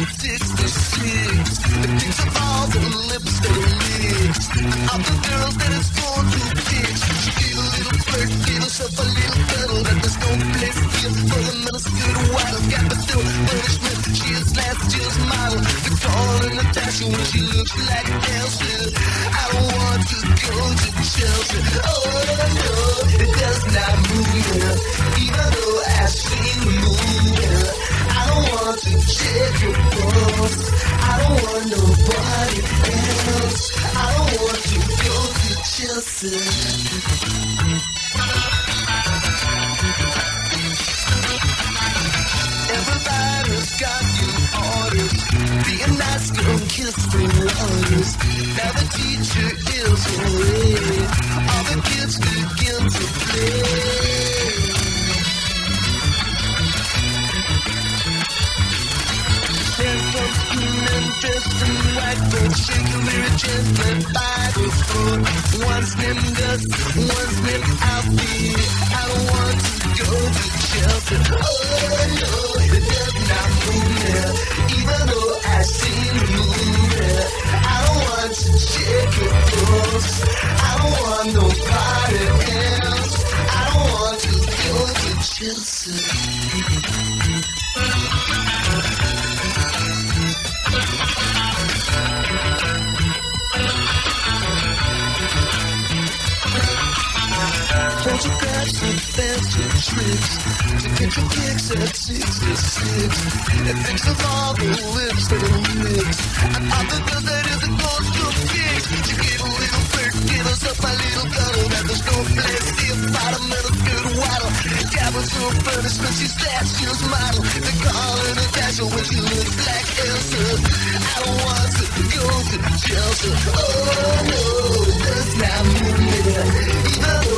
66. The pics of all the lips that are mixed. Of the girls that it's going to fix. She gave a little flirt, gave herself a little cuddle. That there's no place here for the minuscule waddle. Got the still punishment. She is last year's model. They call her Natasha when she looks like Elsa. I don't want to go to Chelsea. Oh no, it does not move me. Even though I've seen the movie, I don't want to check your pulse. I don't want nobody else. I don't want to go to Chelsea. Everybody's got new orders. Be a nice girl, kiss the waters. Now the teacher is away. All the kids begin to play. Folks screaming, dressed in white, folks shaking very gently by the floor. One's named Gus, one's named Alfie. I don't want to go to Chelsea. Oh no, it does not move me. Even though I've seen the movie, I don't want to check your pulse. I don't want nobody else. I don't want to go to Chelsea. Photographs and fancy tricks to get your kicks at 66. And thinks of all the lips that are mixed. And all the girls that isn't going to fix. She gave a little flirt, gave herself a little cuddle. That there's no place here, bottom and a good waddle. Gabbers no punishment, she's last year's model. They call her Natasha when she looks like Elsa. I don't want to go to Chelsea. Oh no, it does not move me. Even though